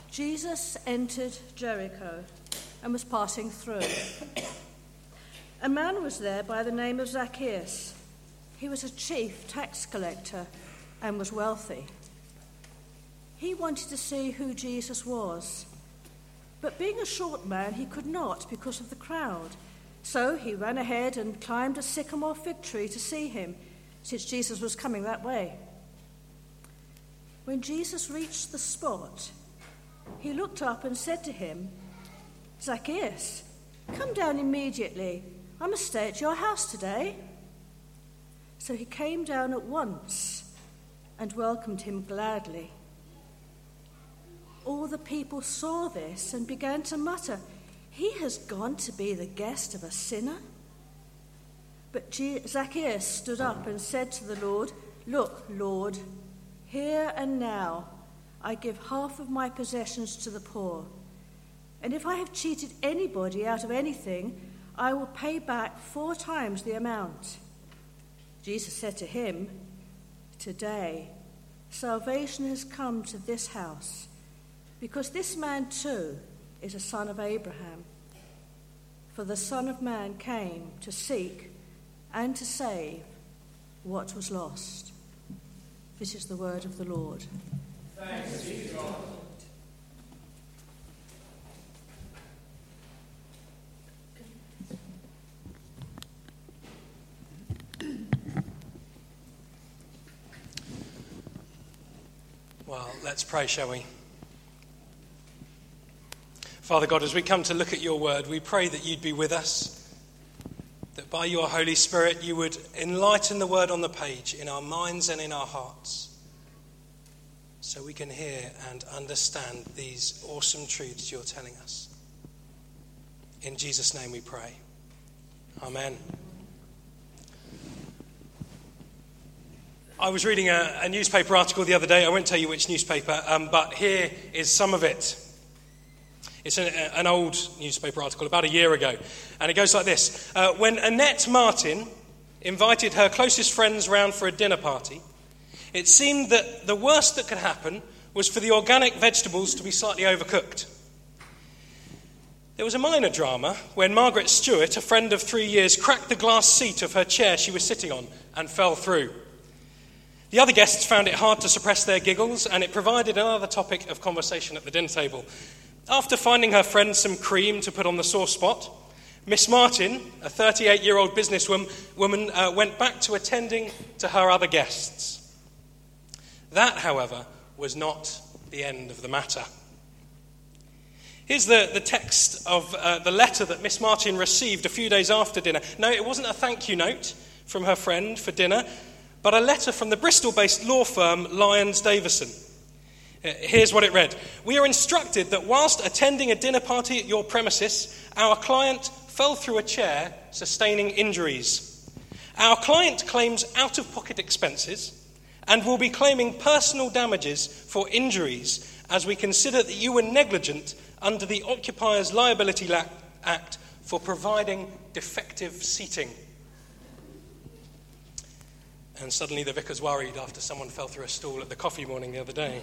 Jesus entered Jericho and was passing through. A man was there by the name of Zacchaeus. He was a chief tax collector and was wealthy. He wanted to see who Jesus was, but being a short man, he could not because of the crowd. So he ran ahead and climbed a sycamore fig tree to see him, since Jesus was coming that way. When Jesus reached the spot, he looked up and said to him, "Zacchaeus, come down immediately. I must stay at your house today." So he came down at once and welcomed him gladly. All the people saw this and began to mutter, "He has gone to be the guest of a sinner." But Zacchaeus stood up and said to the Lord, "Look, Lord, here and now I give half of my possessions to the poor. And if I have cheated anybody out of anything, I will pay back 4 times the amount." Jesus said to him, "Today, salvation has come to this house, because this man too is a son of Abraham. For the Son of Man came to seek and to save what was lost." This is the word of the Lord. Thanks be to God. Well, let's pray, shall we? Father God, as we come to look at your word, we pray that you'd be with us, that by your Holy Spirit you would enlighten the word on the page in our minds and in our hearts, so we can hear and understand these awesome truths you're telling us. In Jesus' name we pray. Amen. I was reading a newspaper article the other day. I won't tell you which newspaper, but here is some of it. It's an old newspaper article about a year ago, and it goes like this. When Annette Martin invited her closest friends round for a dinner party, it seemed that the worst that could happen was for the organic vegetables to be slightly overcooked. There was a minor drama when Margaret Stewart, a friend of 3 years, cracked the glass seat of her chair she was sitting on and fell through. The other guests found it hard to suppress their giggles, and it provided another topic of conversation at the dinner table. After finding her friend some cream to put on the sore spot, Miss Martin, a 38-year-old businesswoman, went back to attending to her other guests. That, however, was not the end of the matter. Here's the text of the letter that Miss Martin received a few days after dinner. No, it wasn't a thank you note from her friend for dinner, but a letter from the Bristol-based law firm Lyons Davison. Here's what it read. "We are instructed that whilst attending a dinner party at your premises, our client fell through a chair, sustaining injuries. Our client claims out-of-pocket expenses and will be claiming personal damages for injuries, as we consider that you were negligent under the Occupiers Liability Act for providing defective seating." And suddenly the vicar's worried after someone fell through a stool at the coffee morning the other day.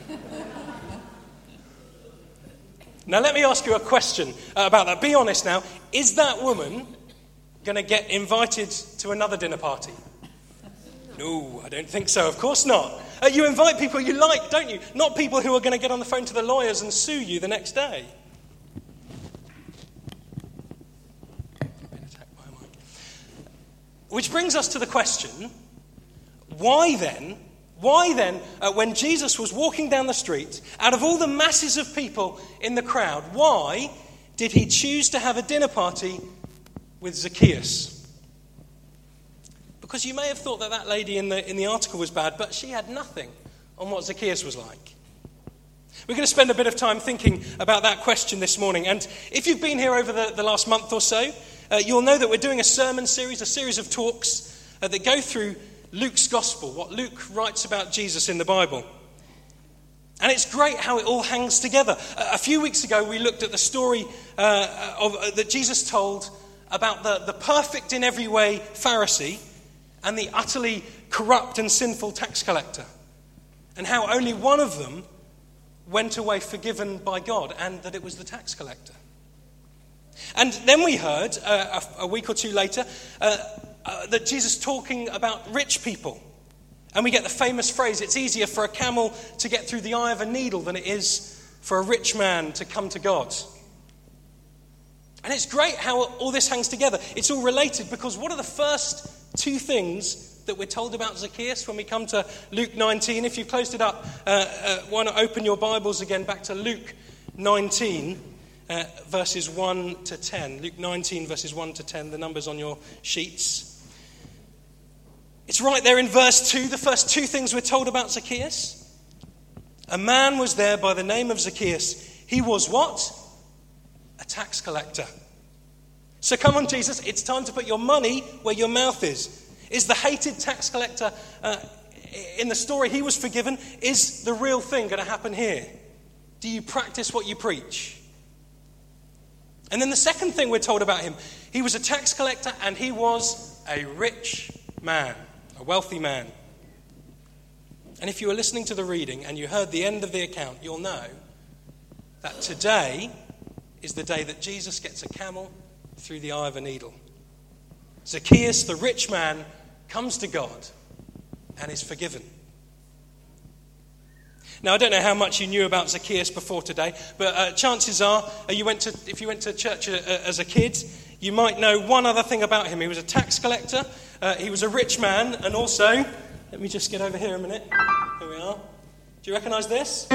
Now let me ask you a question about that. Be honest now. Is that woman going to get invited to another dinner party? No, I don't think so. Of course not. You invite people you like, don't you? Not people who are going to get on the phone to the lawyers and sue you the next day. Which brings us to the question, why then, when Jesus was walking down the street, out of all the masses of people in the crowd, why did he choose to have a dinner party with Zacchaeus? Because you may have thought that lady in the article was bad, but she had nothing on what Zacchaeus was like. We're going to spend a bit of time thinking about that question this morning. And if you've been here over the last month or so, you'll know that we're doing a sermon series, a series of talks that go through Luke's Gospel, what Luke writes about Jesus in the Bible. And it's great how it all hangs together. A few weeks ago, we looked at the story that Jesus told about the perfect in every way Pharisee and the utterly corrupt and sinful tax collector, and how only one of them went away forgiven by God, and that it was the tax collector. And then we heard, a week or two later, that Jesus talking about rich people. And we get the famous phrase, it's easier for a camel to get through the eye of a needle than it is for a rich man to come to God. And it's great how all this hangs together. It's all related, because what are the first two things that we're told about Zacchaeus when we come to Luke 19? If you've closed it up, why not open your Bibles again back to Luke 19, verses 1 to 10. Luke 19, verses 1 to 10, the numbers on your sheets. It's right there in verse 2, the first two things we're told about Zacchaeus. A man was there by the name of Zacchaeus. He was what? A tax collector. So come on, Jesus, it's time to put your money where your mouth is. Is the hated tax collector in the story he was forgiven? Is the real thing going to happen here? Do you practice what you preach? And then the second thing we're told about him, he was a tax collector and he was a rich man, a wealthy man. And if you were listening to the reading and you heard the end of the account, you'll know that today is the day that Jesus gets a camel through the eye of a needle. Zacchaeus, the rich man, comes to God and is forgiven. Now, I don't know how much you knew about Zacchaeus before today, but chances are, if you went to church as a kid, you might know one other thing about him. He was a tax collector, he was a rich man, and also, let me just get over here a minute. Here we are. Do you recognise this?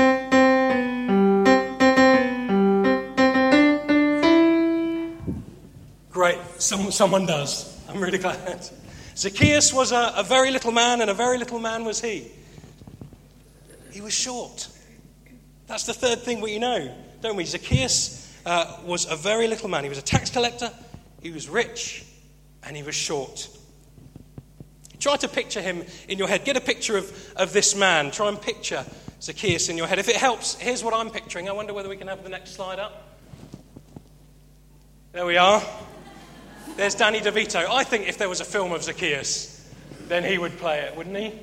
Great, someone does. I'm really glad. Zacchaeus was a very little man, and a very little man was he. He was short. That's the third thing we know, don't we? Zacchaeus was a very little man. He was a tax collector, he was rich, and he was short. Try to picture him in your head. Get a picture of this man. Try and picture Zacchaeus in your head. If it helps, here's what I'm picturing. I wonder whether we can have the next slide up. There we are. There's Danny DeVito. I think if there was a film of Zacchaeus, then he would play it, wouldn't he?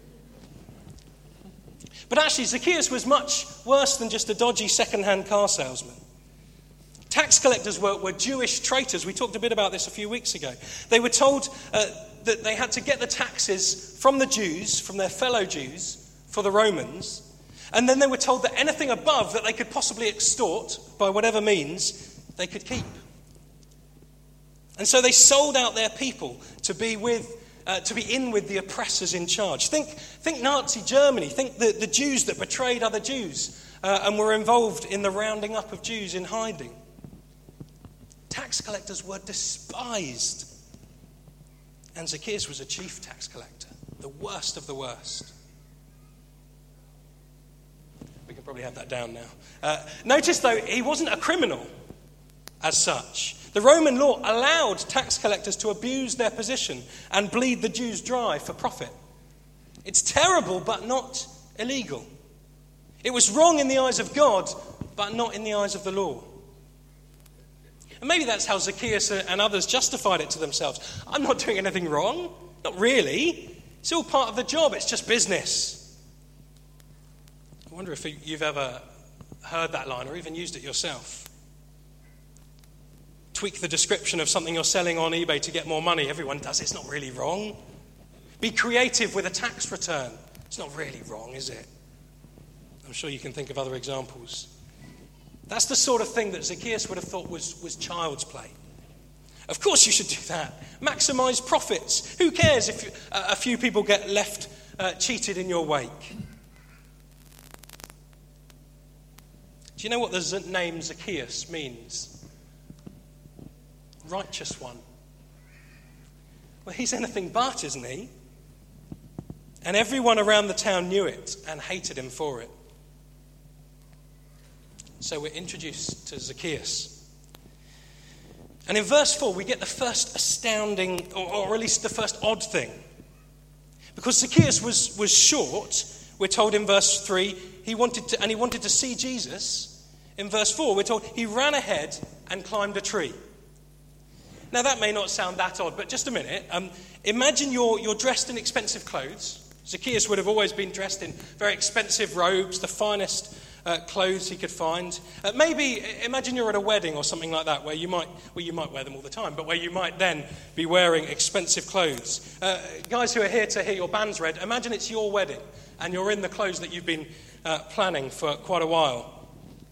But actually, Zacchaeus was much worse than just a dodgy second-hand car salesman. Tax collectors were Jewish traitors. We talked a bit about this a few weeks ago. They were told that they had to get the taxes from the Jews, from their fellow Jews, for the Romans. And then they were told that anything above that they could possibly extort, by whatever means, they could keep. And so they sold out their people to be in with the oppressors in charge. Think Nazi Germany. Think the Jews that betrayed other Jews and were involved in the rounding up of Jews in hiding. Tax collectors were despised. And Zacchaeus was a chief tax collector, the worst of the worst. We can probably have that down now. Notice, though, he wasn't a criminal as such. The Roman law allowed tax collectors to abuse their position and bleed the Jews dry for profit. It's terrible, but not illegal. It was wrong in the eyes of God, but not in the eyes of the law. And maybe that's how Zacchaeus and others justified it to themselves. I'm not doing anything wrong. Not really. It's all part of the job. It's just business. I wonder if you've ever heard that line or even used it yourself. Tweak the description of something you're selling on eBay to get more money. Everyone does it. It's not really wrong. Be creative with a tax return. It's not really wrong, is it? I'm sure you can think of other examples. That's the sort of thing that Zacchaeus would have thought was child's play. Of course you should do that. Maximize profits. Who cares if a few people get left cheated in your wake? Do you know what the name Zacchaeus means? Righteous one. Well, he's anything but, isn't he? And everyone around the town knew it and hated him for it. So we're introduced to Zacchaeus. And in verse 4, we get the first astounding, or at least the first odd thing. Because Zacchaeus was short, we're told in verse 3, he wanted to see Jesus. In verse 4, we're told he ran ahead and climbed a tree. Now, that may not sound that odd, but just a minute. Imagine you're dressed in expensive clothes. Zacchaeus would have always been dressed in very expensive robes, the finest clothes he could find. Maybe imagine you're at a wedding or something like that where you might wear them all the time, but where you might then be wearing expensive clothes. Guys who are here to hear your bands read, imagine it's your wedding and you're in the clothes that you've been planning for quite a while.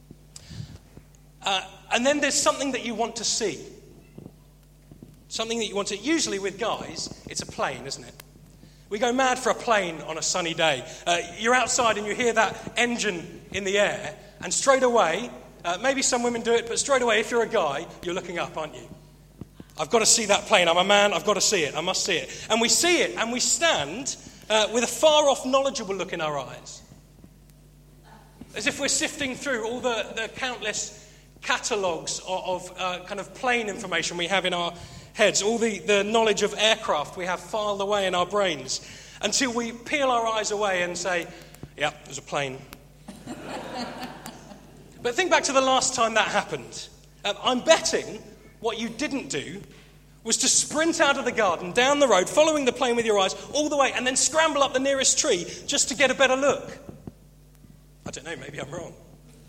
And then there's something that you want to see. Something that you want to... Usually with guys, it's a plane, isn't it? We go mad for a plane on a sunny day. You're outside and you hear that engine in the air, and straight away, maybe some women do it, but straight away, if you're a guy, you're looking up, aren't you? I've got to see that plane. I'm a man. I've got to see it. I must see it. And we see it, and we stand with a far-off, knowledgeable look in our eyes. As if we're sifting through all the countless catalogues of kind of plane information we have in our heads, all the knowledge of aircraft we have filed away in our brains, until we peel our eyes away and say, yeah, there's a plane. But think back to the last time that happened. I'm betting what you didn't do was to sprint out of the garden, down the road, following the plane with your eyes all the way, and then scramble up the nearest tree just to get a better look. I don't know, maybe I'm wrong.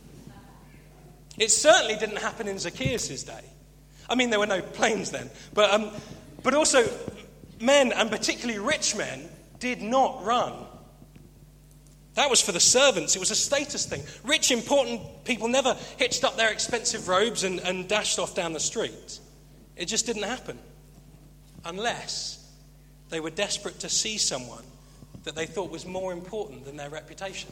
It certainly didn't happen in Zacchaeus' day. I mean, there were no planes then. But also, men, and particularly rich men, did not run. That was for the servants. It was a status thing. Rich, important people never hitched up their expensive robes and dashed off down the street. It just didn't happen. Unless they were desperate to see someone that they thought was more important than their reputation.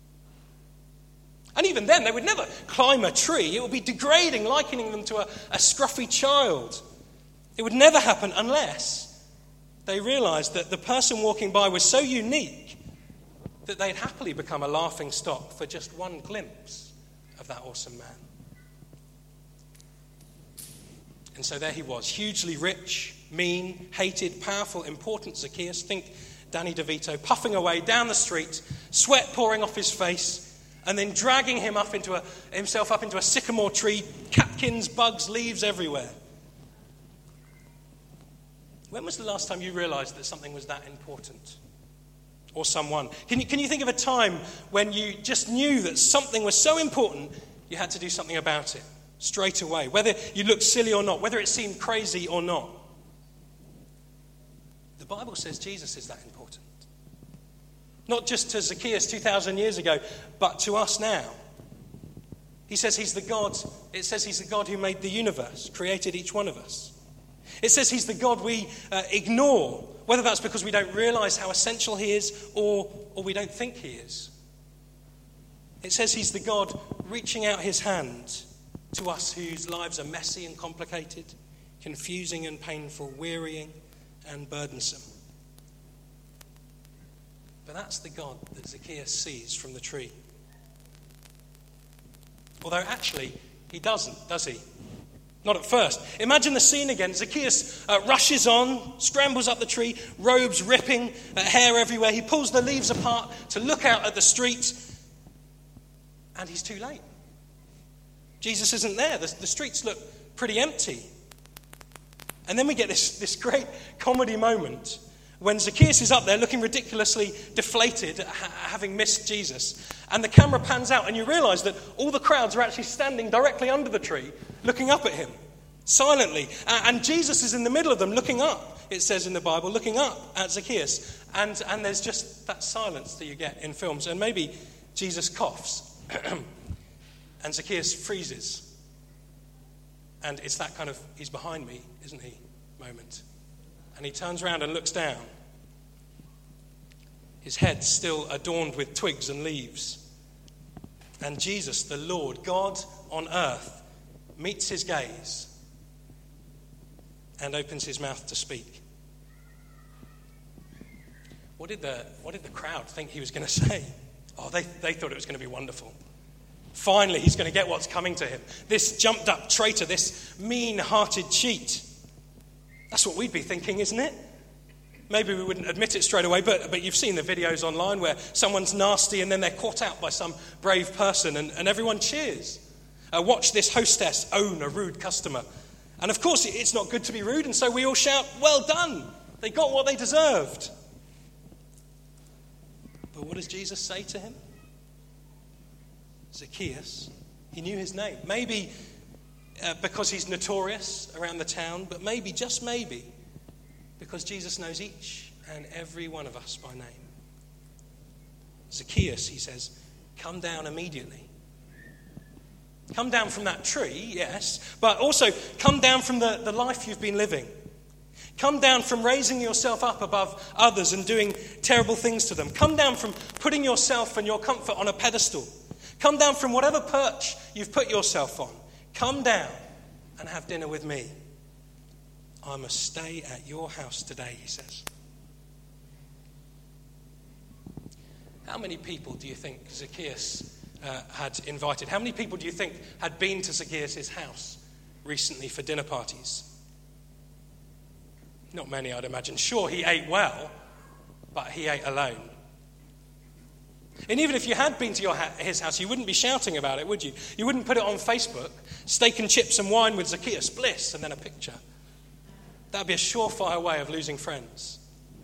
And even then, they would never climb a tree. It would be degrading, likening them to a scruffy child. It would never happen unless they realized that the person walking by was so unique that they'd happily become a laughing stock for just one glimpse of that awesome man. And so there he was, hugely rich, mean, hated, powerful, important Zacchaeus. Think Danny DeVito, puffing away down the street, sweat pouring off his face, and then dragging himself up into a sycamore tree, catkins, bugs, leaves everywhere. When was the last time you realized that something was that important? Or someone? Can you think of a time when you just knew that something was so important you had to do something about it straight away, whether you looked silly or not, whether it seemed crazy or not? The Bible says Jesus is that important. Not just to Zacchaeus 2,000 years ago, but to us now. He says he's the God. It says he's the God who made the universe, created each one of us. It says he's the God we ignore, whether that's because we don't realize how essential he is or we don't think he is. It says he's the God reaching out his hand to us whose lives are messy and complicated, confusing and painful, wearying and burdensome. But that's the God that Zacchaeus sees from the tree. Although actually, he doesn't, does he? Not at first. Imagine the scene again. Zacchaeus rushes on, scrambles up the tree, robes ripping, hair everywhere. He pulls the leaves apart to look out at the street, and he's too late. Jesus isn't there. The streets look pretty empty. And then we get this great comedy moment when Zacchaeus is up there looking ridiculously deflated, having missed Jesus. And the camera pans out and you realize that all the crowds are actually standing directly under the tree, looking up at him, silently. And Jesus is in the middle of them, looking up, it says in the Bible, looking up at Zacchaeus. And there's just that silence that you get in films. And maybe Jesus coughs and Zacchaeus freezes. And it's that kind of, he's behind me, isn't he, moment. And he turns around and looks down. His head still adorned with twigs and leaves. And Jesus, the Lord, God on earth, meets his gaze and opens his mouth to speak. What did the crowd think he was going to say? Oh, they thought it was going to be wonderful. Finally, he's going to get what's coming to him. This jumped up traitor, this mean-hearted cheat. That's what we'd be thinking, isn't it? Maybe we wouldn't admit it straight away, but you've seen the videos online where someone's nasty and then they're caught out by some brave person and everyone cheers. Watch this hostess own a rude customer. And of course, it's not good to be rude, and so we all shout, well done. They got what they deserved. But what does Jesus say to him? Zacchaeus. He knew his name. Maybe because he's notorious around the town, but maybe, just maybe, because Jesus knows each and every one of us by name. Zacchaeus, he says, come down immediately. Come down from that tree, yes, but also come down from the life you've been living. Come down from raising yourself up above others and doing terrible things to them. Come down from putting yourself and your comfort on a pedestal. Come down from whatever perch you've put yourself on. Come down and have dinner with me. I must stay at your house today, he says. How many people do you think Zacchaeus had invited? How many people do you think had been to Zacchaeus' house recently for dinner parties? Not many, I'd imagine. Sure, he ate well, but he ate alone. And even if you had been to his house, you wouldn't be shouting about it, would you? You wouldn't put it on Facebook, steak and chips and wine with Zacchaeus, bliss, and then a picture. That would be a surefire way of losing friends.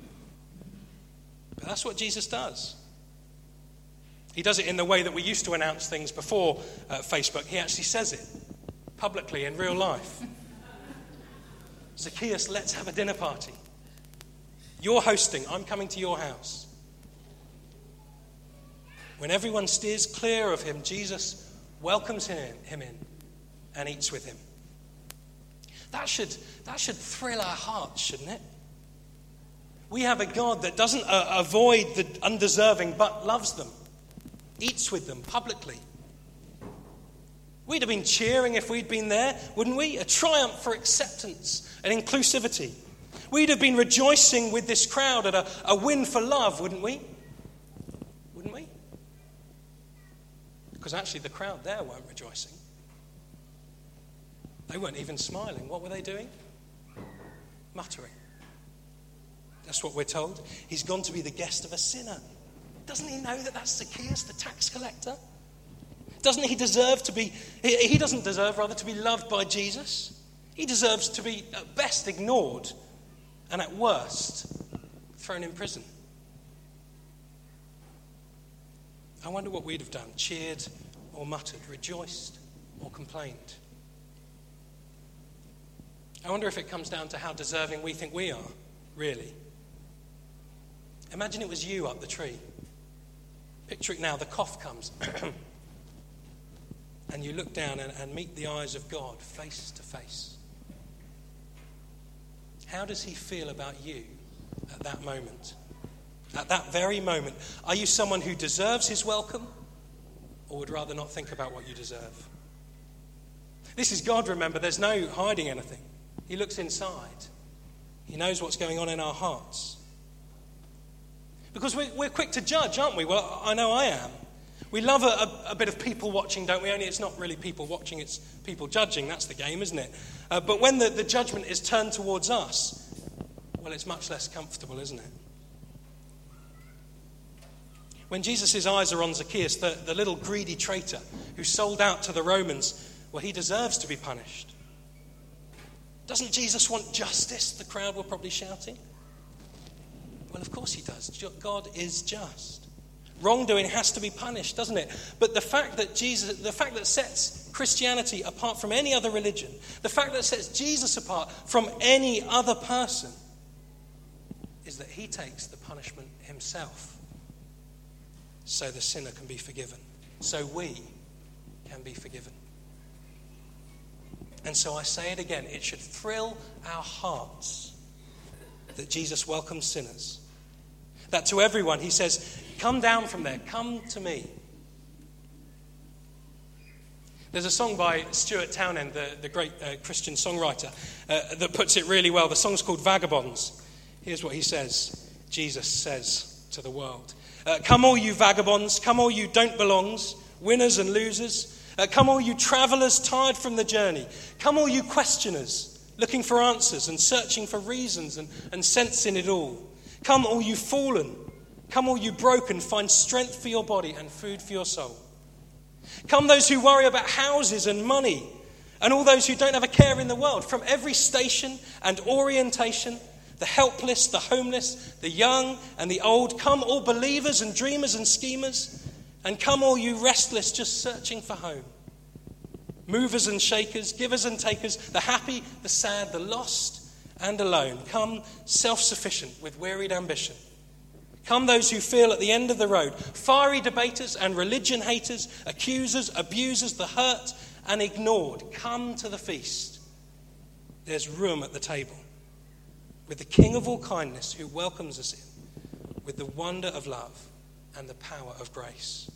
But that's what Jesus does. He does it in the way that we used to announce things before Facebook. He actually says it publicly in real life. Zacchaeus, let's have a dinner party. You're hosting. I'm coming to your house. When everyone steers clear of him, Jesus welcomes him in and eats with him. That should thrill our hearts, shouldn't it? We have a God that doesn't avoid the undeserving but loves them, eats with them publicly. We'd have been cheering if we'd been there, wouldn't we? A triumph for acceptance and inclusivity. We'd have been rejoicing with this crowd at a win for love, wouldn't we? Wouldn't we? Because actually the crowd there weren't rejoicing. They weren't even smiling. What were they doing? Muttering. That's what we're told. He's gone to be the guest of a sinner. Doesn't he know that that's Zacchaeus, the tax collector? Doesn't he deserve to be, he doesn't deserve rather to be loved by Jesus. He deserves to be at best ignored and at worst thrown in prison. I wonder what we'd have done, cheered or muttered, rejoiced or complained. I wonder if it comes down to how deserving we think we are, really. Imagine it was you up the tree. Picture it now, the cough comes. And you look down and meet the eyes of God face to face. How does he feel about you at that moment? At that very moment, are you someone who deserves his welcome or would rather not think about what you deserve? This is God, remember, there's no hiding anything. He looks inside. He knows what's going on in our hearts. Because we're quick to judge, aren't we? Well, I know I am. We love a bit of people watching, don't we? Only it's not really people watching, it's people judging. That's the game, isn't it? But when the judgment is turned towards us, well, it's much less comfortable, isn't it? When Jesus' eyes are on Zacchaeus, the little greedy traitor who sold out to the Romans, well, he deserves to be punished. Doesn't Jesus want justice? The crowd were probably shouting. Well, of course he does. God is just. Wrongdoing has to be punished, doesn't it? But the fact that sets Christianity apart from any other religion, the fact that sets Jesus apart from any other person, is that he takes the punishment himself so the sinner can be forgiven, so we can be forgiven. And so I say it again, it should thrill our hearts that Jesus welcomes sinners. That to everyone he says, come down from there, come to me. There's a song by Stuart Townend, the great Christian songwriter, that puts it really well. The song's called Vagabonds. Here's what he says. Jesus says to the world, come all you vagabonds, come all you don't belongs, winners and losers. Come all you travellers tired from the journey. Come all you questioners, looking for answers and searching for reasons and sense in it all. Come all you fallen. Come all you broken, find strength for your body and food for your soul. Come those who worry about houses and money, and all those who don't have a care in the world, from every station and orientation, the helpless, the homeless, the young and the old. Come all believers and dreamers and schemers, And come all you restless, just searching for home. Movers and shakers, givers and takers, the happy, the sad, the lost and alone. Come self-sufficient with wearied ambition. Come those who feel at the end of the road, fiery debaters and religion haters, accusers, abusers, the hurt and ignored. Come to the feast. There's room at the table with the King of all kindness who welcomes us in with the wonder of love and the power of grace.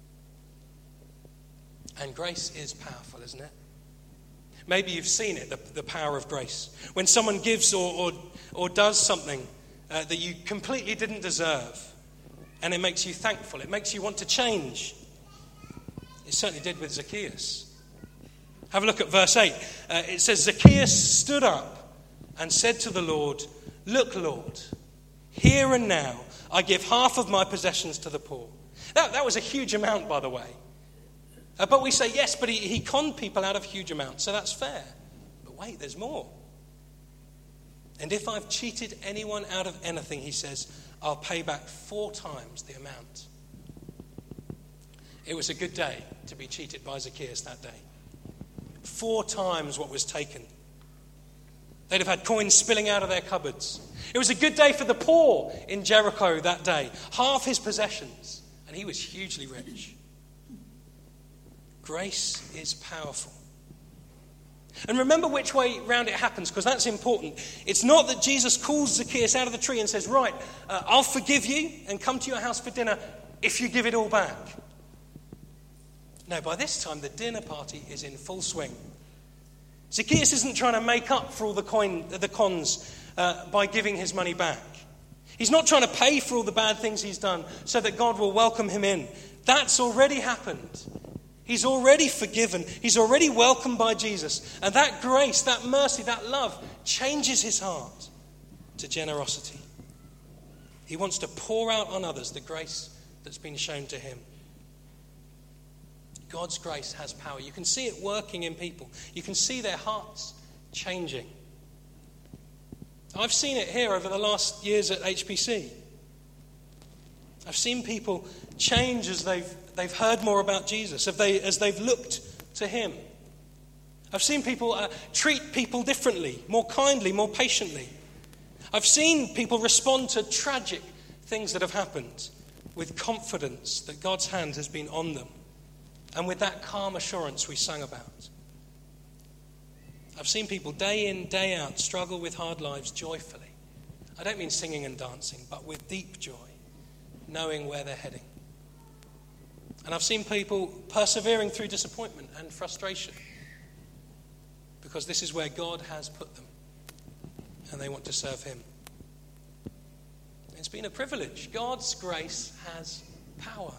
And grace is powerful, isn't it? Maybe you've seen it, the power of grace. When someone gives or does something that you completely didn't deserve, and it makes you thankful, it makes you want to change. It certainly did with Zacchaeus. Have a look at verse 8. It says, Zacchaeus stood up and said to the Lord, "Look, Lord, here and now I give half of my possessions to the poor." That was a huge amount, by the way. But we say, yes, but he conned people out of huge amounts, so that's fair. But wait, there's more. And if I've cheated anyone out of anything, he says, I'll pay back 4 times the amount. It was a good day to be cheated by Zacchaeus that day. 4 times what was taken. They'd have had coins spilling out of their cupboards. It was a good day for the poor in Jericho that day. Half his possessions, and he was hugely rich. Grace is powerful. And remember which way round it happens, because that's important. It's not that Jesus calls Zacchaeus out of the tree and says, right, I'll forgive you and come to your house for dinner if you give it all back. No, by this time the dinner party is in full swing. Zacchaeus isn't trying to make up for all the cons by giving his money back. He's not trying to pay for all the bad things he's done so that God will welcome him in. That's already happened. He's already forgiven. He's already welcomed by Jesus. And that grace, that mercy, that love changes his heart to generosity. He wants to pour out on others the grace that's been shown to him. God's grace has power. You can see it working in people. You can see their hearts changing. I've seen it here over the last years at HPC. I've seen people change as they've heard more about Jesus, as they've looked to him. I've seen people treat people differently, more kindly, more patiently. I've seen people respond to tragic things that have happened with confidence that God's hand has been on them, and with that calm assurance we sang about. I've seen people day in, day out struggle with hard lives joyfully. I don't mean singing and dancing, but with deep joy, knowing where they're heading. And I've seen people persevering through disappointment and frustration because this is where God has put them and they want to serve him. It's been a privilege. God's grace has power.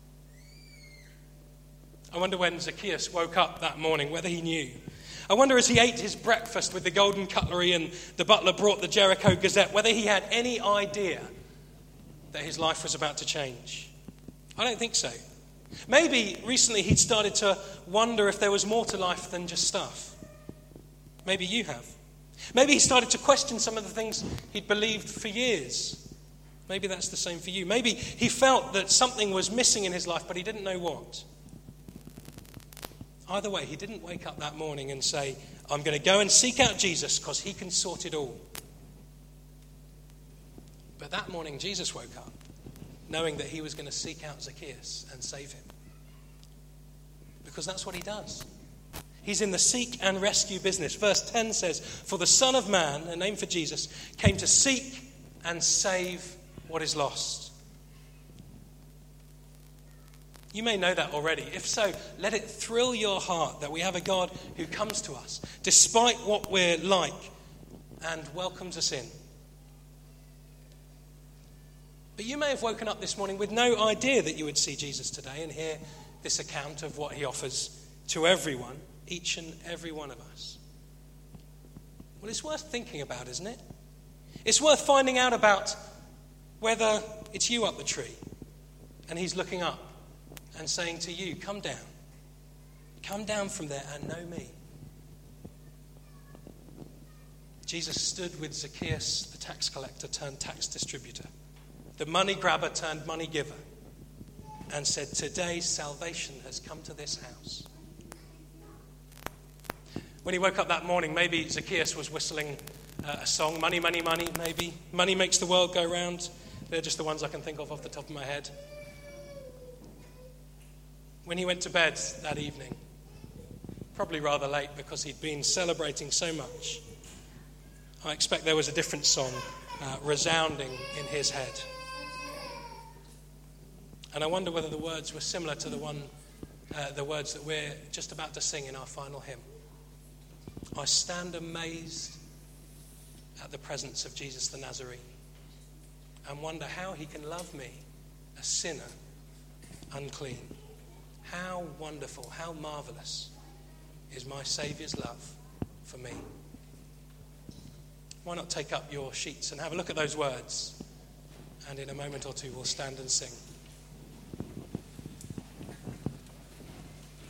I wonder when Zacchaeus woke up that morning, whether he knew. I wonder as he ate his breakfast with the golden cutlery and the butler brought the Jericho Gazette, whether he had any idea that his life was about to change. I don't think so. Maybe recently he'd started to wonder if there was more to life than just stuff. Maybe you have. Maybe he started to question some of the things he'd believed for years. Maybe that's the same for you. Maybe he felt that something was missing in his life, but he didn't know what. Either way, he didn't wake up that morning and say, I'm going to go and seek out Jesus because he can sort it all. But that morning, Jesus woke up knowing that he was going to seek out Zacchaeus and save him. Because that's what he does. He's in the seek and rescue business. Verse 10 says, for the Son of Man, a name for Jesus, came to seek and save what is lost. You may know that already. If so, let it thrill your heart that we have a God who comes to us despite what we're like and welcomes us in. But you may have woken up this morning with no idea that you would see Jesus today and hear this account of what he offers to everyone, each and every one of us. Well, it's worth thinking about, isn't it? It's worth finding out about whether it's you up the tree and he's looking up and saying to you, come down from there and know me. Jesus stood with Zacchaeus, the tax collector turned tax distributor, the money grabber turned money giver, and said, "Today salvation has come to this house." When he woke up that morning, maybe Zacchaeus was whistling a song, "Money, money, money," maybe. "Money makes the world go round." They're just the ones I can think of off the top of my head. When he went to bed that evening, probably rather late because he'd been celebrating so much, I expect there was a different song resounding in his head. And I wonder whether the words were similar to the words that we're just about to sing in our final hymn. I stand amazed at the presence of Jesus the Nazarene and wonder how he can love me, a sinner, unclean. How wonderful, how marvelous is my Saviour's love for me. Why not take up your sheets and have a look at those words, and in a moment or two we'll stand and sing.